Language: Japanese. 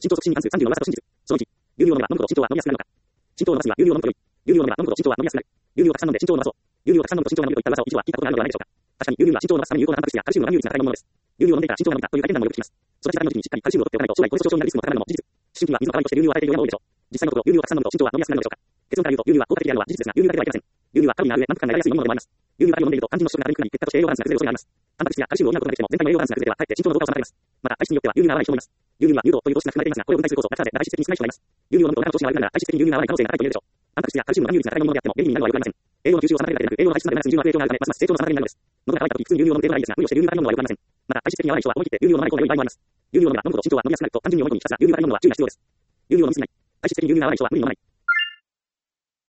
浸透促進に関する30の噂と真実。その1、有料を飲めば飲むほど浸透は飲みやすくなるのか。浸透を伸ばすには有料を飲むことより、有料を飲めば飲むほど浸透は飲みやすくなる。有料をたくさん飲んで浸透を伸ばそう。有料をたくさん飲むと浸透が伸びるといった噂を一度は聞いたことがあるのではないでしょうか。確かに有料は浸透を伸ばすために有効なタンパク質やカルシウムの含有率が高いものです。有料を飲んでいたら浸透が伸びたという体験談もよく聞きます。育ち盛りの時にしっかりカルシウムを取っておかないと将来コレステロール症になるリスクも高まるのも事実。思春期は水の代わりとして有料を与えている親も多いでしょう。実際のところ有料をたくさん飲むと浸透は飲みやすくなるのでしょうか。結論から言うと有料は効果的であるのは事実ですが、有料だけではいけません。有料はカロリーが上、満腹感が得られやすいものでもあります。有料だけを飲んでいると肝心の主食が取りにくくなり、結果として栄養バランスが崩れる恐れがあります。タンパク質やカルシウムを補うことができても全体の栄養バランスが崩れてはかえって浸透の動画を妨げます。また、体質によっては有料が合わない人もいます。有料には有糖という糖質が含まれていますが、これを分解する酵素、ラクターで体質的に少ない人がいます。有料を飲むと他の糖質が悪くなるなら、体質的に有料が合わない可能性が高いと言えるでしょう。タンパク質やカルシウムの含有率が高いものであっても、便利になるのはよくありません。栄養の吸収を妨げるだけでなく、栄養の排出までなく、純度が低調があるため、ますます成長の妨げになるのです。喉が渇いた時、普通に有料を飲む程度はいいですが、無理をして有料から飲むのはよくありません。また、体質的に合わない人は思い切って有料を飲まない方が良い場合もあります。有料を飲めば飲むほど浸透は飲みやすくなると単純に思い込み、ひたすら有料から飲むのは注意が必要です。有料を飲みすぎない。体質的に有料が合わない人は無理に飲まない。